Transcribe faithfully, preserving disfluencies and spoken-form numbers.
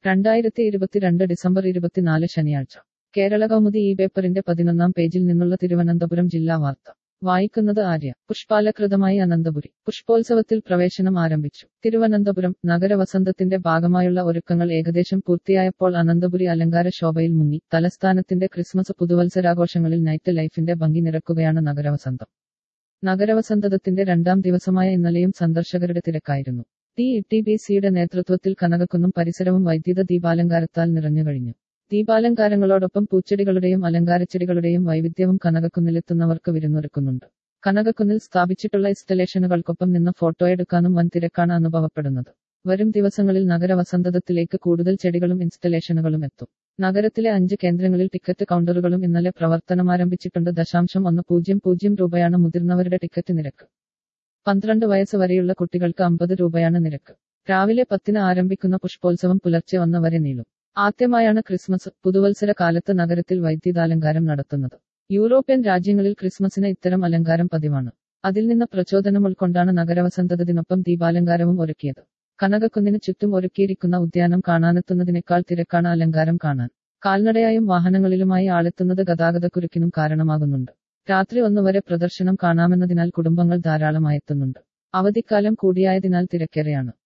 രണ്ടായിരത്തി ഇരുപത്തിരണ്ട് ഡിസംബർ ഇരുപത്തിനാല് ശനിയാഴ്ച കേരള കൗമുദി ഈ പേപ്പറിന്റെ പതിനൊന്നാം പേജിൽ നിന്നുള്ള തിരുവനന്തപുരം ജില്ലാ വാർത്ത വായിക്കുന്നത് ആര്യ. പുഷ്പാലകൃതമായി അനന്തപുരി. പുഷ്പോത്സവത്തിൽ പ്രവേശനം ആരംഭിച്ചു. തിരുവനന്തപുരം. നഗരവസന്തത്തിന്റെ ഭാഗമായുള്ള ഒരുക്കങ്ങൾ ഏകദേശം പൂർത്തിയായപ്പോൾ അനന്തപുരി അലങ്കാര ശോഭയിൽ മുങ്ങി. തലസ്ഥാനത്തിന്റെ ക്രിസ്മസ് പുതുവത്സരാഘോഷങ്ങളിൽ നൈറ്റ് ലൈഫിന്റെ ഭംഗി നിറക്കുകയാണ് നഗരവസന്തം. നഗരവസന്തത്തിന്റെ രണ്ടാം ദിവസമായ ഇന്നലെയും സന്ദർശകരുടെ തിരക്കായിരുന്നു. ടി ടി ബി സിയുടെ നേതൃത്വത്തിൽ കനകക്കുന്നും പരിസരവും വൈദ്യുത ദീപാലങ്കാരത്താൽ നിറഞ്ഞുകഴിഞ്ഞു. ദീപാലങ്കാരങ്ങളോടൊപ്പം പൂച്ചെടികളുടെയും അലങ്കാരച്ചെടികളുടെയും വൈവിധ്യവും കനകക്കുന്നിലെത്തുന്നവർക്ക് വിരുന്നൊരുക്കുന്നുണ്ട്. കനകക്കുന്നിൽ സ്ഥാപിച്ചിട്ടുള്ള ഇൻസ്റ്റലേഷനുകൾക്കൊപ്പം നിന്ന് ഫോട്ടോയെടുക്കാനും വൻ തിരക്കാണ് അനുഭവപ്പെടുന്നത്. വരും ദിവസങ്ങളിൽ നഗരവസന്തത്തിലേക്ക് കൂടുതൽ ചെടികളും ഇൻസ്റ്റലേഷനുകളും എത്തും. നഗരത്തിലെ അഞ്ച് കേന്ദ്രങ്ങളിൽ ടിക്കറ്റ് കൗണ്ടറുകളും ഇന്നലെ പ്രവർത്തനമാരംഭിച്ചിട്ടുണ്ട്. ദശാംശം ഒന്ന് പൂജ്യം പൂജ്യം രൂപയാണ് മുതിർന്നവരുടെ ടിക്കറ്റ് നിരക്ക്. പന്ത്രണ്ട് വയസ്സ് വരെയുള്ള കുട്ടികൾക്ക് അമ്പത് രൂപയാണ് നിരക്ക്. രാവിലെ പത്തിന് ആരംഭിക്കുന്ന പുഷ്പോത്സവം പുലർച്ചെ ഒന്ന് വരെ നീളും. ആദ്യമായാണ് ക്രിസ്മസ് പുതുവത്സര കാലത്ത് നഗരത്തിൽ വൈദ്യുതാലങ്കാരം നടത്തുന്നത്. യൂറോപ്യൻ രാജ്യങ്ങളിൽ ക്രിസ്മസിന് ഇത്തരം അലങ്കാരം പതിവാണ്. അതിൽ നിന്ന് പ്രചോദനം ഉൾക്കൊണ്ടാണ് നഗരവസന്തത്തിനൊപ്പം ദീപാലങ്കാരവും ഒരുക്കിയത്. കനകക്കുന്നിന് ചുറ്റും ഒരുക്കിയിരിക്കുന്ന ഉദ്യാനം കാണാനെത്തുന്നതിനേക്കാൾ തിരക്കാണ് അലങ്കാരം കാണാൻ. കാൽനടയായും വാഹനങ്ങളിലുമായി ആളെത്തുന്നത് ഗതാഗതക്കുരുക്കിനും കാരണമാകുന്നുണ്ട്. രാത്രി ഒന്നുവരെ പ്രദർശനം കാണാമെന്നതിനാൽ കുടുംബങ്ങൾ ധാരാളമായെത്തുന്നുണ്ട്. അവധിക്കാലം കൂടിയായതിനാൽ തിരക്കേറെയാണ്.